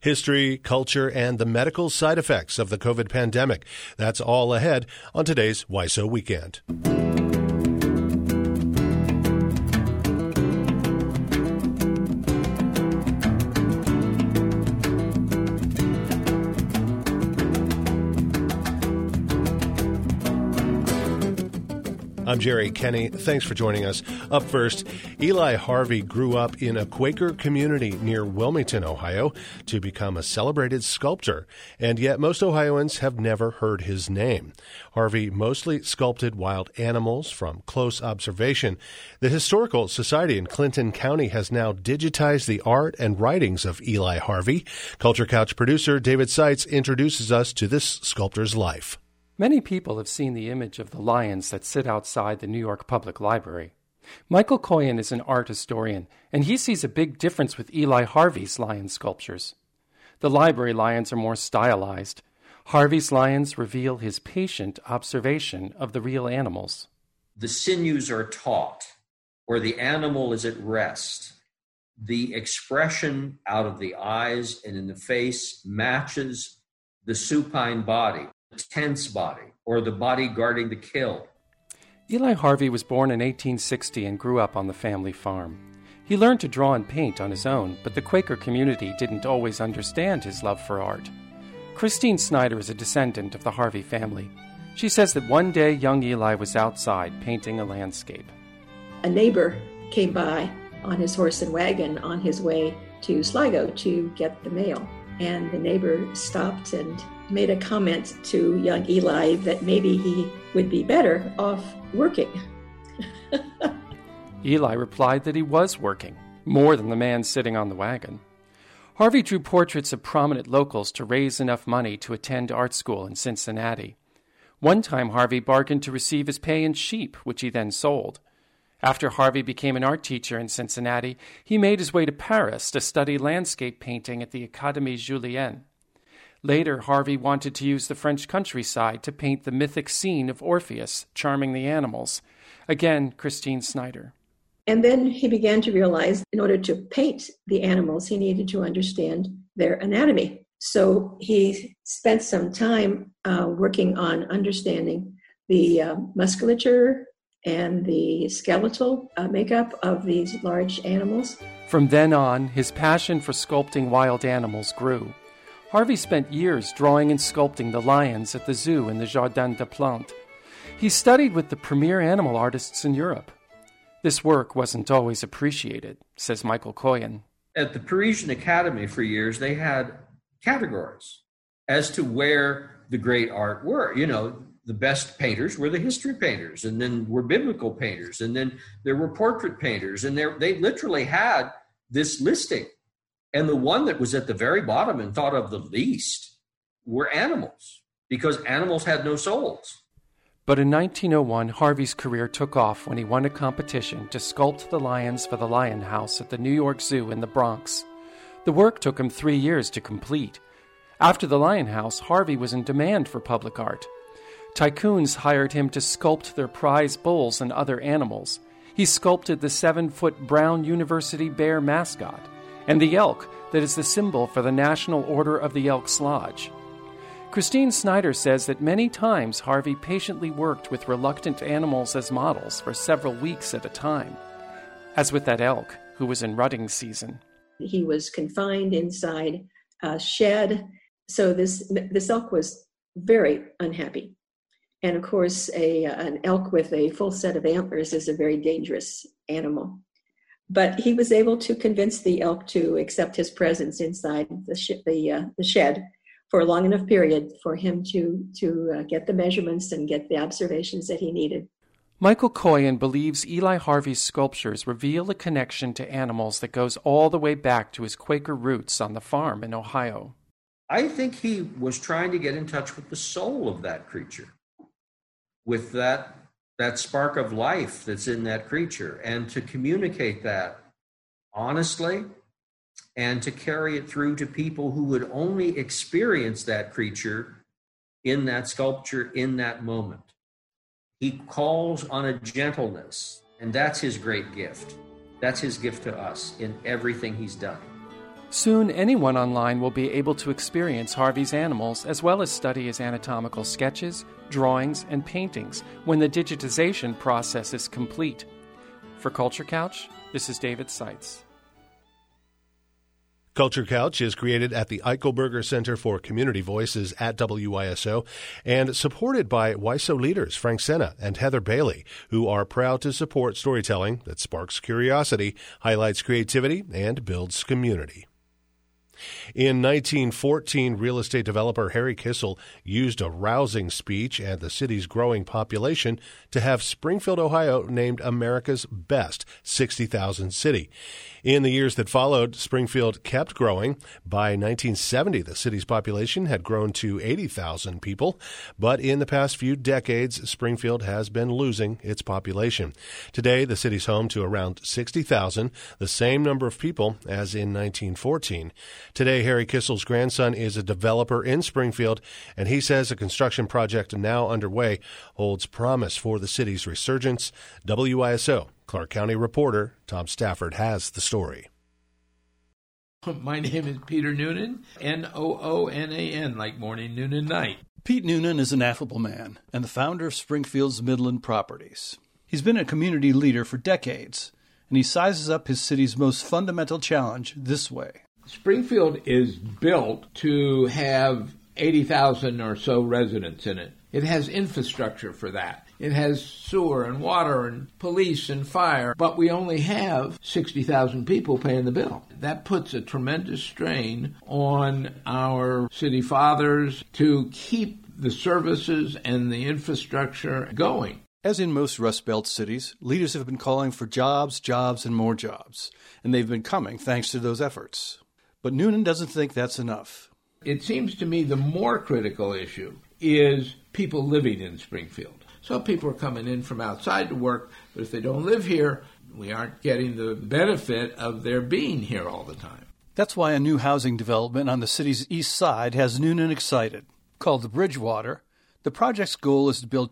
history, culture, and the medical side effects of the COVID pandemic. That's all ahead on today's WISO Weekend. I'm Jerry Kenny. Thanks for joining us. Up first, Eli Harvey grew up in a Quaker community near Wilmington, Ohio, to become a celebrated sculptor, and yet most Ohioans have never heard his name. Harvey mostly sculpted wild animals from close observation. The Historical Society in Clinton County has now digitized the art and writings of Eli Harvey. Culture Couch producer David Seitz introduces us to this sculptor's life. Many people have seen the image of the lions that sit outside the New York Public Library. Michael Coyen is an art historian, and he sees a big difference with Eli Harvey's lion sculptures. The library lions are more stylized. Harvey's lions reveal his patient observation of the real animals. The sinews are taut, or the animal is at rest. The expression out of the eyes and in the face matches the supine body, tense body, or the body guarding the kill. Eli Harvey was born in 1860 and grew up on the family farm. He learned to draw and paint on his own, but the Quaker community didn't always understand his love for art. Christine Snyder is a descendant of the Harvey family. She says that one day young Eli was outside painting a landscape. A neighbor came by on his horse and wagon on his way to Sligo to get the mail. And the neighbor stopped and made a comment to young Eli that maybe he would be better off working. Eli replied that he was working, more than the man sitting on the wagon. Harvey drew portraits of prominent locals to raise enough money to attend art school in Cincinnati. One time Harvey bargained to receive his pay in sheep, which he then sold. After Harvey became an art teacher in Cincinnati, he made his way to Paris to study landscape painting at the Académie Julienne. Later, Harvey wanted to use the French countryside to paint the mythic scene of Orpheus charming the animals. Again, Christine Snyder. And then he began to realize in order to paint the animals, he needed to understand their anatomy. So he spent some time working on understanding the musculature and the skeletal makeup of these large animals. From then on, his passion for sculpting wild animals grew. Harvey spent years drawing and sculpting the lions at the zoo in the Jardin des Plantes. He studied with the premier animal artists in Europe. This work wasn't always appreciated, says Michael Coyen. At the Parisian Academy for years, they had categories as to where the great art were. You know, the best painters were the history painters, and then were biblical painters, and then there were portrait painters, and they literally had this listing. And the one that was at the very bottom and thought of the least were animals, because animals had no souls. But in 1901, Harvey's career took off when he won a competition to sculpt the lions for the Lion House at the New York Zoo in the Bronx. The work took him 3 years to complete. After the Lion House, Harvey was in demand for public art. Tycoons hired him to sculpt their prize bulls and other animals. He sculpted the 7-foot brown University Bear mascot and the elk that is the symbol for the National Order of the Elks Lodge. Christine Snyder says that many times Harvey patiently worked with reluctant animals as models for several weeks at a time, as with that elk who was in rutting season. He was confined inside a shed, so this elk was very unhappy. And of course, an elk with a full set of antlers is a very dangerous animal. But he was able to convince the elk to accept his presence inside the shed for a long enough period for him to get the measurements and get the observations that he needed. Michael Coyen believes Eli Harvey's sculptures reveal a connection to animals that goes all the way back to his Quaker roots on the farm in Ohio. I think he was trying to get in touch with the soul of that creature, with that spark of life that's in that creature, and to communicate that honestly and to carry it through to people who would only experience that creature in that sculpture in that moment. He calls on a gentleness, and that's his great gift. That's his gift to us in everything he's done. Soon, anyone online will be able to experience Harvey's animals as well as study his anatomical sketches, drawings, and paintings when the digitization process is complete. For Culture Couch, this is David Seitz. Culture Couch is created at the Eichelberger Center for Community Voices at WYSO and supported by WYSO leaders Frank Senna and Heather Bailey, who are proud to support storytelling that sparks curiosity, highlights creativity, and builds community. In 1914, real estate developer Harry Kissel used a rousing speech and the city's growing population to have Springfield, Ohio named America's best 60,000 city. In the years that followed, Springfield kept growing. By 1970, the city's population had grown to 80,000 people, but in the past few decades, Springfield has been losing its population. Today, the city's home to around 60,000, the same number of people as in 1914. Today, Harry Kissel's grandson is a developer in Springfield, and he says a construction project now underway holds promise for the city's resurgence. WYSO Clark County reporter Tom Stafford has the story. My name is Peter Noonan, Noonan, like morning, noon, and night. Pete Noonan is an affable man and the founder of Springfield's Midland Properties. He's been a community leader for decades, and he sizes up his city's most fundamental challenge this way. Springfield is built to have 80,000 or so residents in it. It has infrastructure for that. It has sewer and water and police and fire, but we only have 60,000 people paying the bill. That puts a tremendous strain on our city fathers to keep the services and the infrastructure going. As in most Rust Belt cities, leaders have been calling for jobs, jobs, and more jobs, and they've been coming thanks to those efforts. But Noonan doesn't think that's enough. It seems to me the more critical issue is people living in Springfield. So people are coming in from outside to work, but if they don't live here, we aren't getting the benefit of their being here all the time. That's why a new housing development on the city's east side has Noonan excited. Called the Bridgewater, the project's goal is to build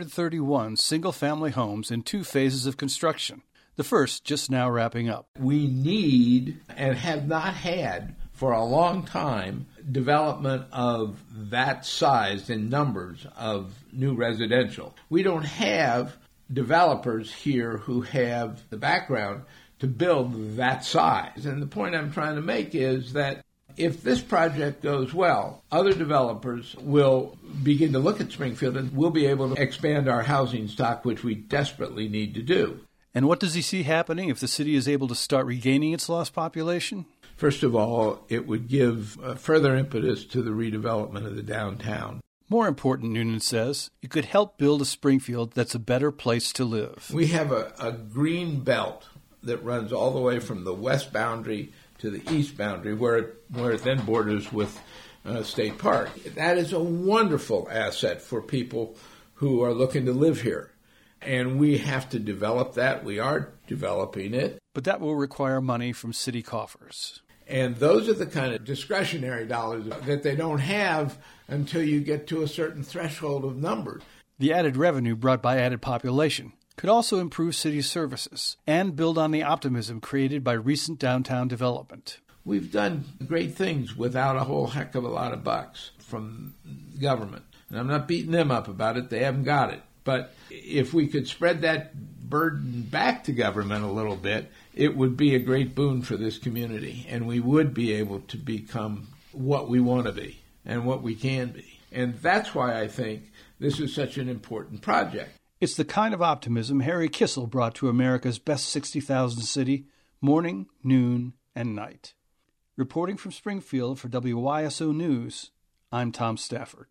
231 single-family homes in 2 phases of construction, the first just now wrapping up. We need, and have not had for a long time, development of that size and numbers of new residential. We don't have developers here who have the background to build that size. And the point I'm trying to make is that if this project goes well, other developers will begin to look at Springfield and we'll be able to expand our housing stock, which we desperately need to do. And what does he see happening if the city is able to start regaining its lost population? First of all, it would give further impetus to the redevelopment of the downtown. More important, Noonan says, it could help build a Springfield that's a better place to live. We have a green belt that runs all the way from the west boundary to the east boundary, where it then borders with State Park. That is a wonderful asset for people who are looking to live here. And we have to develop that. We are developing it. But that will require money from city coffers. And those are the kind of discretionary dollars that they don't have until you get to a certain threshold of numbers. The added revenue brought by added population could also improve city services and build on the optimism created by recent downtown development. We've done great things without a whole heck of a lot of bucks from government. And I'm not beating them up about it. They haven't got it. But if we could spread that burden back to government a little bit, it would be a great boon for this community. And we would be able to become what we want to be and what we can be. And that's why I think this is such an important project. It's the kind of optimism Harry Kissel brought to America's best 60,000 city, morning, noon, and night. Reporting from Springfield for WYSO News, I'm Tom Stafford.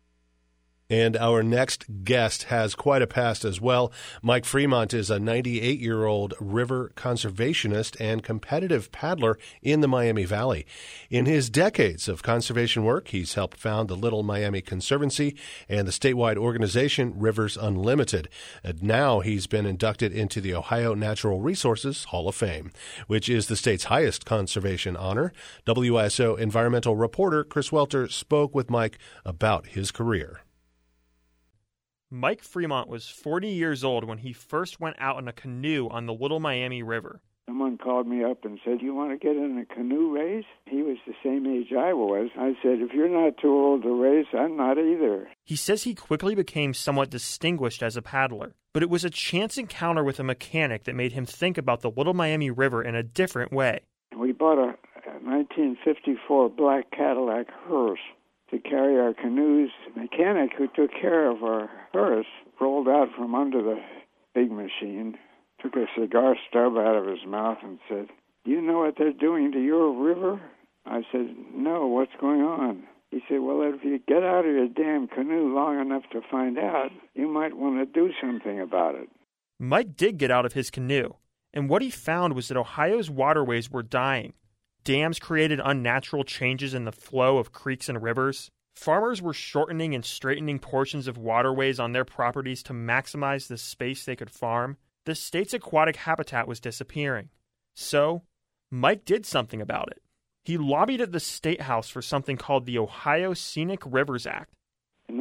And our next guest has quite a past as well. Mike Fremont is a 98-year-old river conservationist and competitive paddler in the Miami Valley. In his decades of conservation work, he's helped found the Little Miami Conservancy and the statewide organization Rivers Unlimited. And now he's been inducted into the Ohio Natural Resources Hall of Fame, which is the state's highest conservation honor. WISO environmental reporter Chris Welter spoke with Mike about his career. Mike Fremont was 40 years old when he first went out in a canoe on the Little Miami River. Someone called me up and said, "You want to get in a canoe race?" He was the same age I was. I said, "If you're not too old to race, I'm not either." He says he quickly became somewhat distinguished as a paddler, but it was a chance encounter with a mechanic that made him think about the Little Miami River in a different way. We bought a 1954 black Cadillac hearse to carry our canoes. The mechanic who took care of our hearse rolled out from under the big machine, took a cigar stub out of his mouth and said, "Do you know what they're doing to your river?" I said, "No, what's going on?" He said, "Well, if you get out of your damn canoe long enough to find out, you might want to do something about it." Mike did get out of his canoe, and what he found was that Ohio's waterways were dying. Dams created unnatural changes in the flow of creeks and rivers. Farmers were shortening and straightening portions of waterways on their properties to maximize the space they could farm. The state's aquatic habitat was disappearing. So, Mike did something about it. He lobbied at the State House for something called the Ohio Scenic Rivers Act. In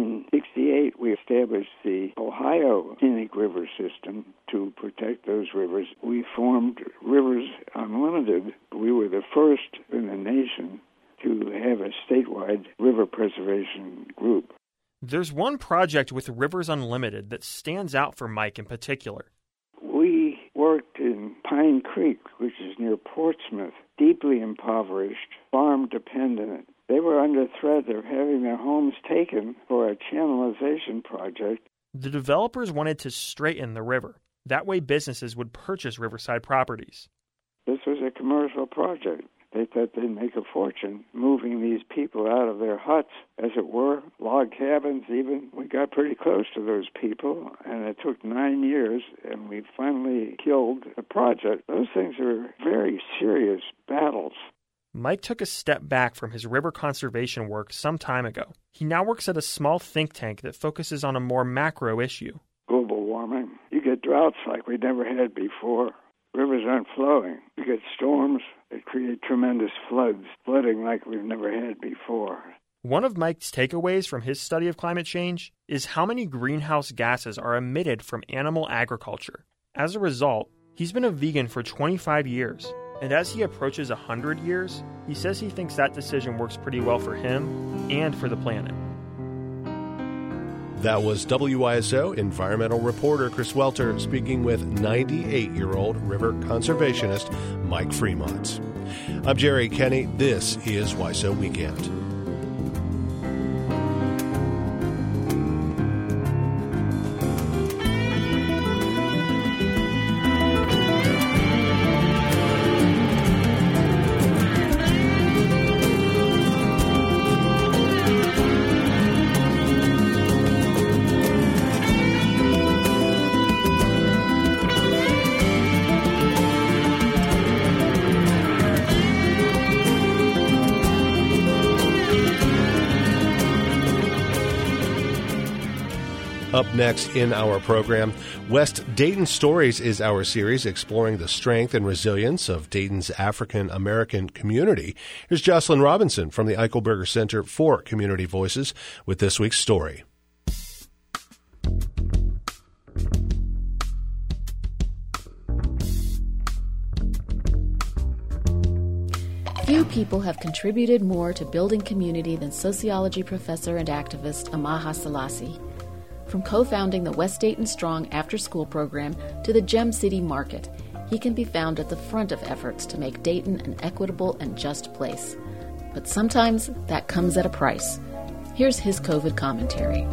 1968, we established the Ohio Scenic River System to protect those rivers. We formed Rivers Unlimited. We were the first in the nation to have a statewide river preservation group. There's one project with Rivers Unlimited that stands out for Mike in particular. We worked in Pine Creek, which is near Portsmouth, deeply impoverished, farm-dependent. They were under threat of having their homes taken for a channelization project. The developers wanted to straighten the river. That way businesses would purchase riverside properties. This was a commercial project. They thought they'd make a fortune moving these people out of their huts, as it were, log cabins even. We got pretty close to those people, and it took 9 years, and we finally killed the project. Those things are very serious battles. Mike took a step back from his river conservation work some time ago. He now works at a small think tank that focuses on a more macro issue. Global warming. You get droughts like we never had before. Rivers aren't flowing. You get storms that create tremendous floods, flooding like we've never had before. One of Mike's takeaways from his study of climate change is how many greenhouse gases are emitted from animal agriculture. As a result, he's been a vegan for 25 years, and as he approaches 100 years, he says he thinks that decision works pretty well for him and for the planet. That was WISO environmental reporter Chris Welter speaking with 98-year-old river conservationist Mike Fremont. I'm Jerry Kenny. This is WISO Weekend. Up next in our program, West Dayton Stories is our series exploring the strength and resilience of Dayton's African American community. Here's Jocelyn Robinson from the Eichelberger Center for Community Voices with this week's story. Few people have contributed more to building community than sociology professor and activist Amaha Selassie. From co-founding the West Dayton Strong after-school program to the Gem City Market, he can be found at the front of efforts to make Dayton an equitable and just place. But sometimes that comes at a price. Here's his COVID commentary.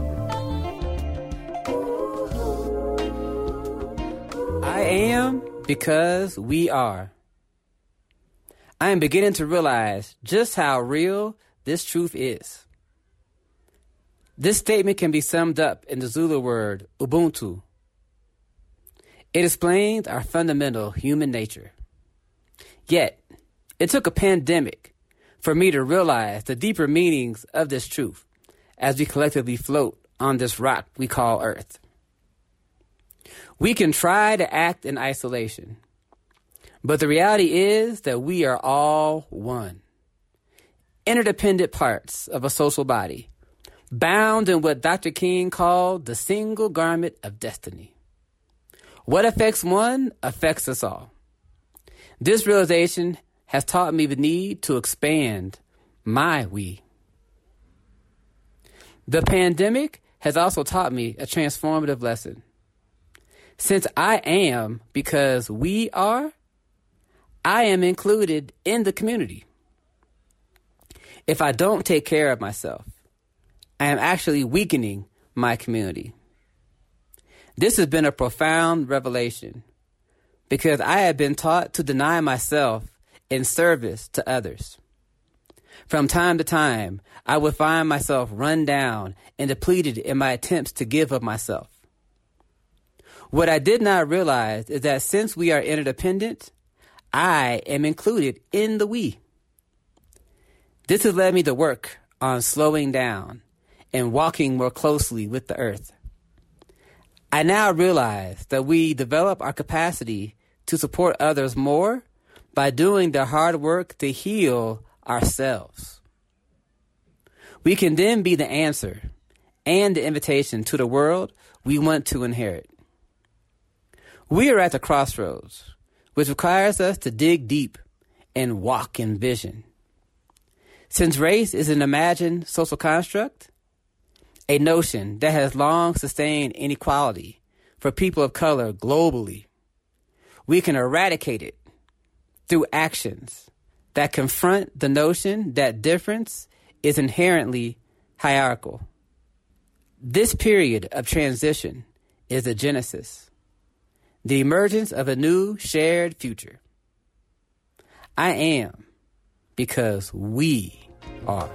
I am because we are. I am beginning to realize just how real this truth is. This statement can be summed up in the Zulu word Ubuntu. It explains our fundamental human nature. Yet, it took a pandemic for me to realize the deeper meanings of this truth as we collectively float on this rock we call Earth. We can try to act in isolation, but the reality is that we are all one. Interdependent parts of a social body, bound in what Dr. King called the single garment of destiny. What affects one affects us all. This realization has taught me the need to expand my we. The pandemic has also taught me a transformative lesson. Since I am because we are, I am included in the community. If I don't take care of myself, I am actually weakening my community. This has been a profound revelation because I have been taught to deny myself in service to others. From time to time, I would find myself run down and depleted in my attempts to give of myself. What I did not realize is that since we are interdependent, I am included in the we. This has led me to work on slowing down and walking more closely with the earth. I now realize that we develop our capacity to support others more by doing the hard work to heal ourselves. We can then be the answer and the invitation to the world we want to inherit. We are at the crossroads, which requires us to dig deep and walk in vision. Since race is an imagined social construct, a notion that has long sustained inequality for people of color globally, we can eradicate it through actions that confront the notion that difference is inherently hierarchical. This period of transition is the genesis, the emergence of a new shared future. I am because we are.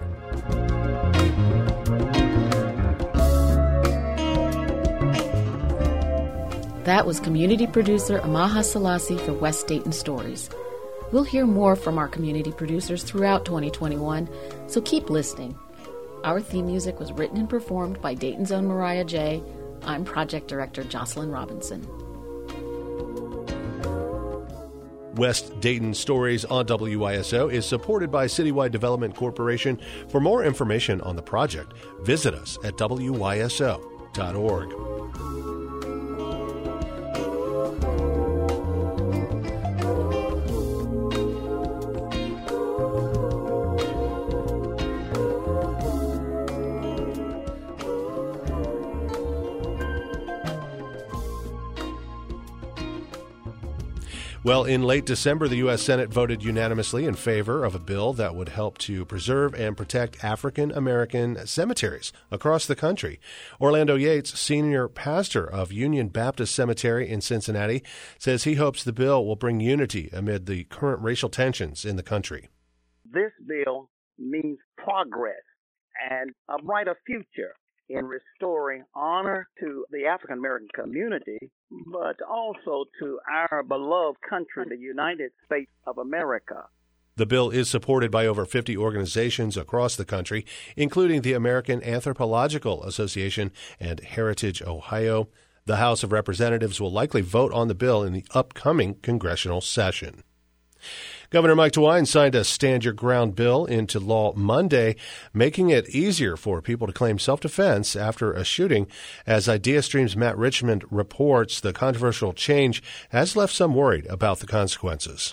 That was community producer Amaha Selassie for West Dayton Stories. We'll hear more from our community producers throughout 2021, so keep listening. Our theme music was written and performed by Dayton's own Mariah J. I'm Project Director Jocelyn Robinson. West Dayton Stories on WYSO is supported by Citywide Development Corporation. For more information on the project, visit us at wyso.org. Well, in late December, the U.S. Senate voted unanimously in favor of a bill that would help to preserve and protect African American cemeteries across the country. Orlando Yates, senior pastor of Union Baptist Cemetery in Cincinnati, says he hopes the bill will bring unity amid the current racial tensions in the country. This bill means progress and a brighter future in restoring honor to the African American community, but also to our beloved country, the United States of America. The bill is supported by over 50 organizations across the country, including the American Anthropological Association and Heritage Ohio. The House of Representatives will likely vote on the bill in the upcoming congressional session. Governor Mike DeWine signed a Stand Your Ground bill into law Monday, making it easier for people to claim self-defense after a shooting. As IdeaStream's Matt Richmond reports, the controversial change has left some worried about the consequences.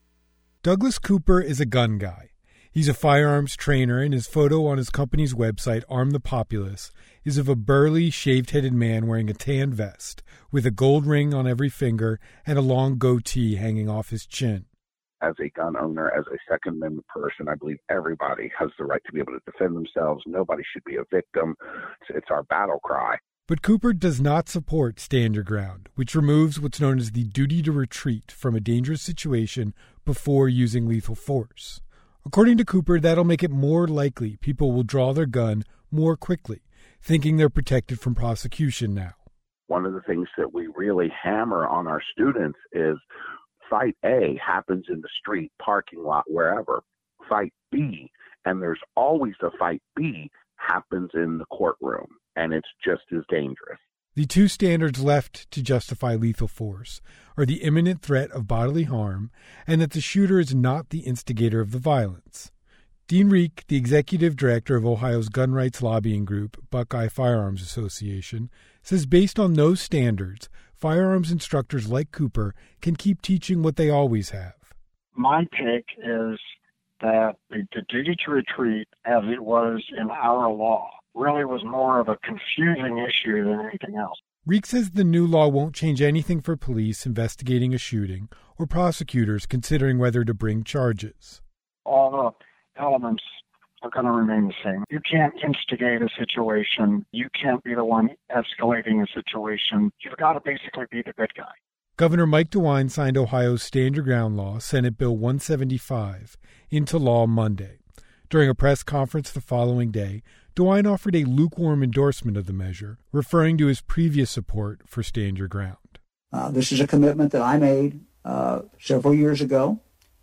Douglas Cooper is a gun guy. He's a firearms trainer, and his photo on his company's website, Arm the Populace, is of a burly, shaved-headed man wearing a tan vest with a gold ring on every finger and a long goatee hanging off his chin. As a gun owner, as a Second Amendment person, I believe everybody has the right to be able to defend themselves. Nobody should be a victim. It's our battle cry. But Cooper does not support Stand Your Ground, which removes what's known as the duty to retreat from a dangerous situation before using lethal force. According to Cooper, that'll make it more likely people will draw their gun more quickly, thinking they're protected from prosecution now. One of the things that we really hammer on our students is Fight A happens in the street, parking lot, wherever. Fight B, and there's always a Fight B, happens in the courtroom, and it's just as dangerous. The two standards left to justify lethal force are the imminent threat of bodily harm and that the shooter is not the instigator of the violence. Dean Reek, the executive director of Ohio's gun rights lobbying group, Buckeye Firearms Association, says based on those standards, firearms instructors like Cooper can keep teaching what they always have. My pick is that the duty to retreat, as it was in our law, really was more of a confusing issue than anything else. Reek says the new law won't change anything for police investigating a shooting or prosecutors considering whether to bring charges. All the elements are going to remain the same. You can't instigate a situation. You can't be the one escalating a situation. You've got to basically be the good guy. Governor Mike DeWine signed Ohio's Stand Your Ground law, Senate Bill 175, into law Monday. During a press conference the following day, DeWine offered a lukewarm endorsement of the measure, referring to his previous support for Stand Your Ground. This is a commitment that I made several years ago,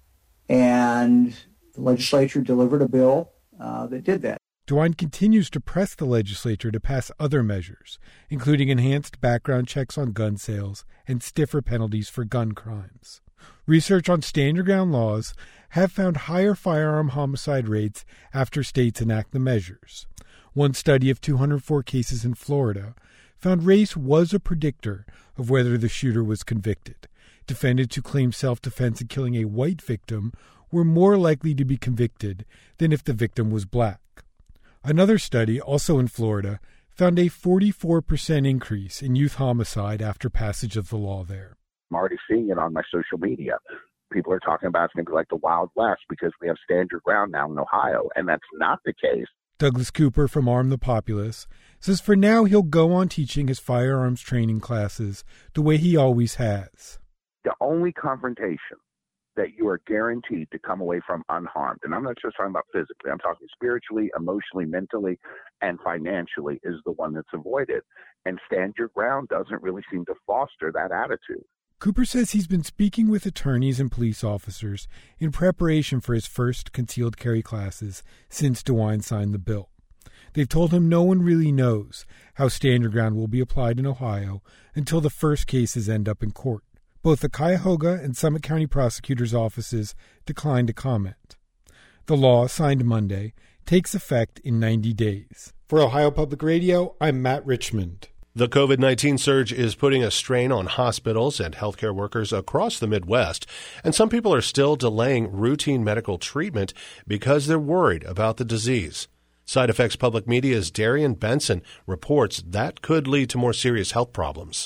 and the legislature delivered a bill that did that. DeWine continues to press the legislature to pass other measures, including enhanced background checks on gun sales and stiffer penalties for gun crimes. Research on Stand Your Ground laws have found higher firearm homicide rates after states enact the measures. One study of 204 cases in Florida found race was a predictor of whether the shooter was convicted. Defendants who claimed self-defense in killing a white victim were more likely to be convicted than if the victim was black. Another study, also in Florida, found a 44% increase in youth homicide after passage of the law there. I'm already seeing it on my social media. People are talking about it's going to be like the Wild West because we have Stand Your Ground now in Ohio, and that's not the case. Douglas Cooper from Arm the Populace says for now he'll go on teaching his firearms training classes the way he always has. The only confrontation that you are guaranteed to come away from unharmed, and I'm not just talking about physically, I'm talking spiritually, emotionally, mentally, and financially, is the one that's avoided. And Stand Your Ground doesn't really seem to foster that attitude. Cooper says he's been speaking with attorneys and police officers in preparation for his first concealed carry classes since DeWine signed the bill. They've told him no one really knows how Stand Your Ground will be applied in Ohio until the first cases end up in court. Both the Cuyahoga and Summit County prosecutors' offices declined to comment. The law, signed Monday, takes effect in 90 days. For Ohio Public Radio, I'm Matt Richmond. The COVID-19 surge is putting a strain on hospitals and healthcare workers across the Midwest, and some people are still delaying routine medical treatment because they're worried about the disease. Side Effects Public Media's Darian Benson reports that could lead to more serious health problems.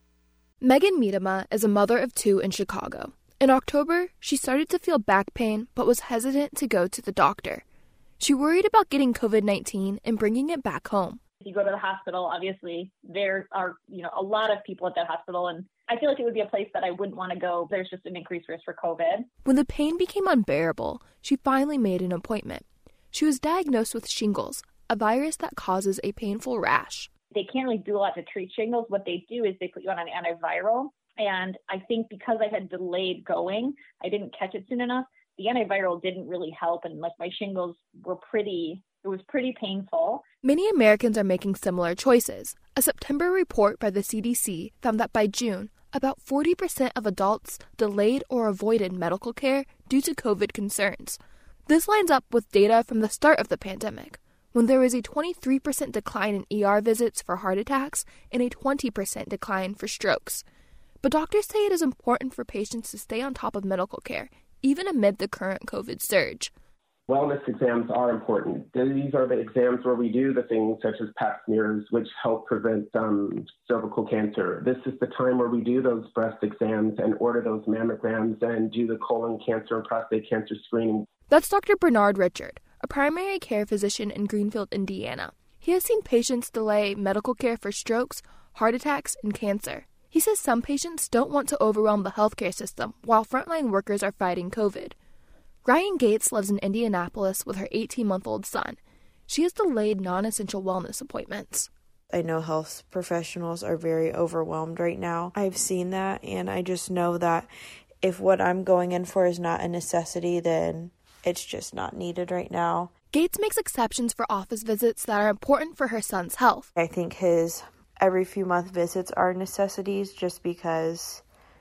Megan Miedema is a mother of two in Chicago. In October, she started to feel back pain but was hesitant to go to the doctor. She worried about getting COVID-19 and bringing it back home. If you go to the hospital, obviously, there are, a lot of people at that hospital, and I feel like it would be a place that I wouldn't want to go. There's just an increased risk for COVID. When the pain became unbearable, she finally made an appointment. She was diagnosed with shingles, a virus that causes a painful rash. They can't really do a lot to treat shingles. What they do is they put you on an antiviral. And I think because I had delayed going, I didn't catch it soon enough. The antiviral didn't really help. And my shingles were it was pretty painful. Many Americans are making similar choices. A September report by the CDC found that by June, about 40% of adults delayed or avoided medical care due to COVID concerns. This lines up with data from the start of the pandemic, when there was a 23% decline in ER visits for heart attacks and a 20% decline for strokes. But doctors say it is important for patients to stay on top of medical care, even amid the current COVID surge. Wellness exams are important. These are the exams where we do the things such as pap smears, which help prevent cervical cancer. This is the time where we do those breast exams and order those mammograms and do the colon cancer and prostate cancer screening. That's Dr. Bernard Richard, a primary care physician in Greenfield, Indiana. He has seen patients delay medical care for strokes, heart attacks, and cancer. He says some patients don't want to overwhelm the healthcare system while frontline workers are fighting COVID. Ryan Gates lives in Indianapolis with her 18-month-old son. She has delayed non-essential wellness appointments. I know health professionals are very overwhelmed right now. I've seen that, and I just know that if what I'm going in for is not a necessity, then it's just not needed right now. Gates makes exceptions for office visits that are important for her son's health. I think his every few month visits are necessities just because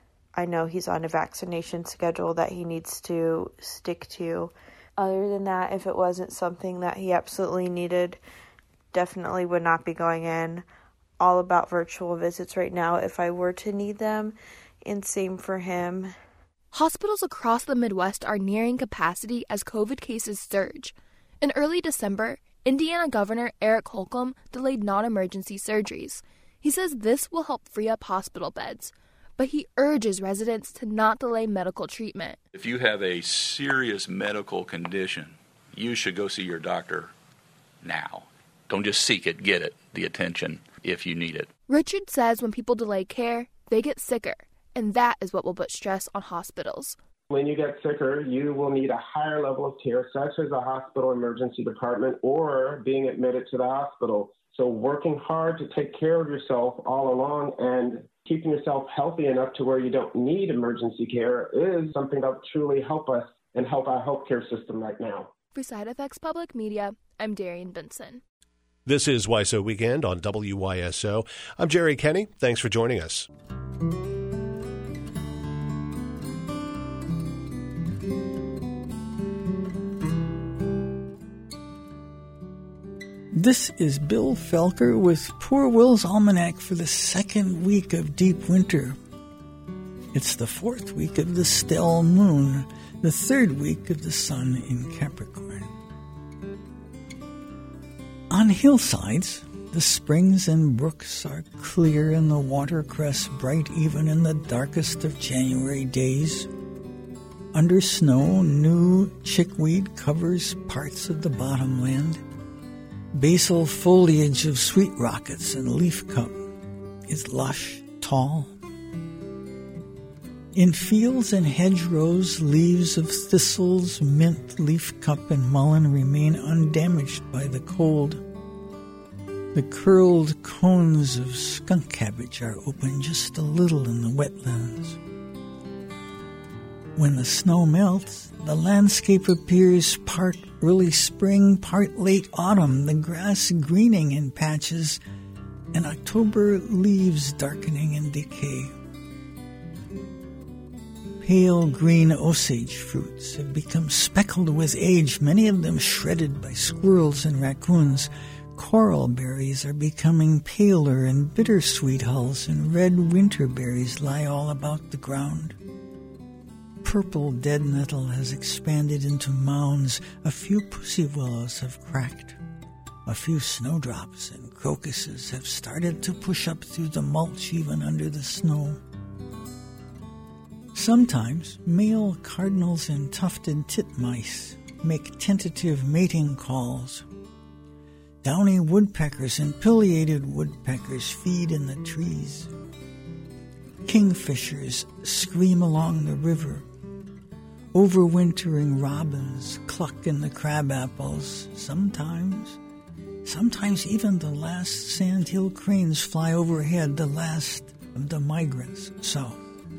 I know he's on a vaccination schedule that he needs to stick to. Other than that, if it wasn't something that he absolutely needed, definitely would not be going in. All about virtual visits right now if I were to need them, and same for him. Hospitals across the Midwest are nearing capacity as COVID cases surge. In early December, Indiana Governor Eric Holcomb delayed non-emergency surgeries. He says this will help free up hospital beds, but he urges residents to not delay medical treatment. If you have a serious medical condition, you should go see your doctor now. Don't just seek it, get it, the attention if you need it. Richard says when people delay care, they get sicker, and that is what will put stress on hospitals. When you get sicker, you will need a higher level of care, such as a hospital emergency department or being admitted to the hospital. So working hard to take care of yourself all along and keeping yourself healthy enough to where you don't need emergency care is something that will truly help us and help our healthcare system right now. For Side Effects Public Media, I'm Darian Benson. This is WISO Weekend on WYSO. I'm Jerry Kenny. Thanks for joining us. This is Bill Felker with Poor Will's Almanac for the second week of deep winter. It's the fourth week of the Stell Moon, the third week of the Sun in Capricorn. On hillsides, the springs and brooks are clear and the watercress bright even in the darkest of January days. Under snow, new chickweed covers parts of the bottomland. Basal foliage of sweet rockets and leafcup is lush, tall. In fields and hedgerows, leaves of thistles, mint, leafcup, and mullein remain undamaged by the cold. The curled cones of skunk cabbage are open just a little in the wetlands. When the snow melts, the landscape appears part early spring, part late autumn, the grass greening in patches, and October leaves darkening in decay. Pale green Osage fruits have become speckled with age, many of them shredded by squirrels and raccoons. Coral berries are becoming paler, and bittersweet hulls and red winter berries lie all about the ground. Purple dead nettle has expanded into mounds. A few pussy willows have cracked. A few snowdrops and crocuses have started to push up through the mulch even under the snow. Sometimes male cardinals and tufted titmice make tentative mating calls. Downy woodpeckers and pileated woodpeckers feed in the trees. Kingfishers scream along the river. Overwintering robins cluck in the crabapples. Sometimes even the last sandhill cranes fly overhead, the last of the migrants south.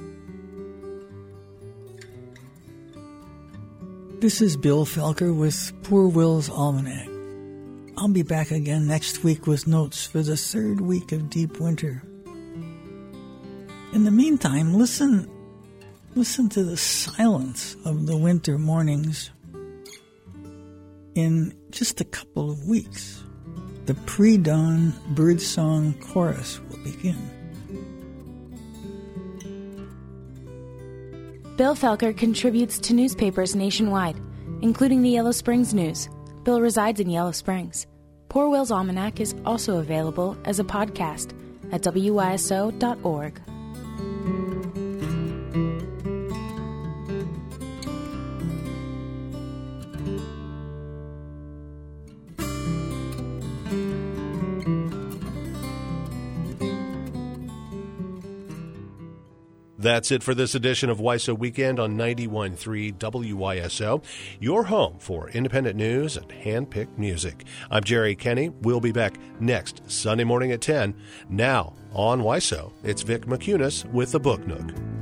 This is Bill Felker with Poor Will's Almanac. I'll be back again next week with notes for the third week of deep winter. In the meantime, listen to the silence of the winter mornings. In just a couple of weeks, the pre-dawn birdsong chorus will begin. Bill Felker contributes to newspapers nationwide, including the Yellow Springs News. Bill resides in Yellow Springs. Poor Will's Almanac is also available as a podcast at WYSO.org. That's it for this edition of WISO Weekend on 91.3 WYSO, your home for independent news and hand-picked music. I'm Jerry Kenny. We'll be back next Sunday morning at 10. Now, on WISO, it's Vic McCunis with the Book Nook.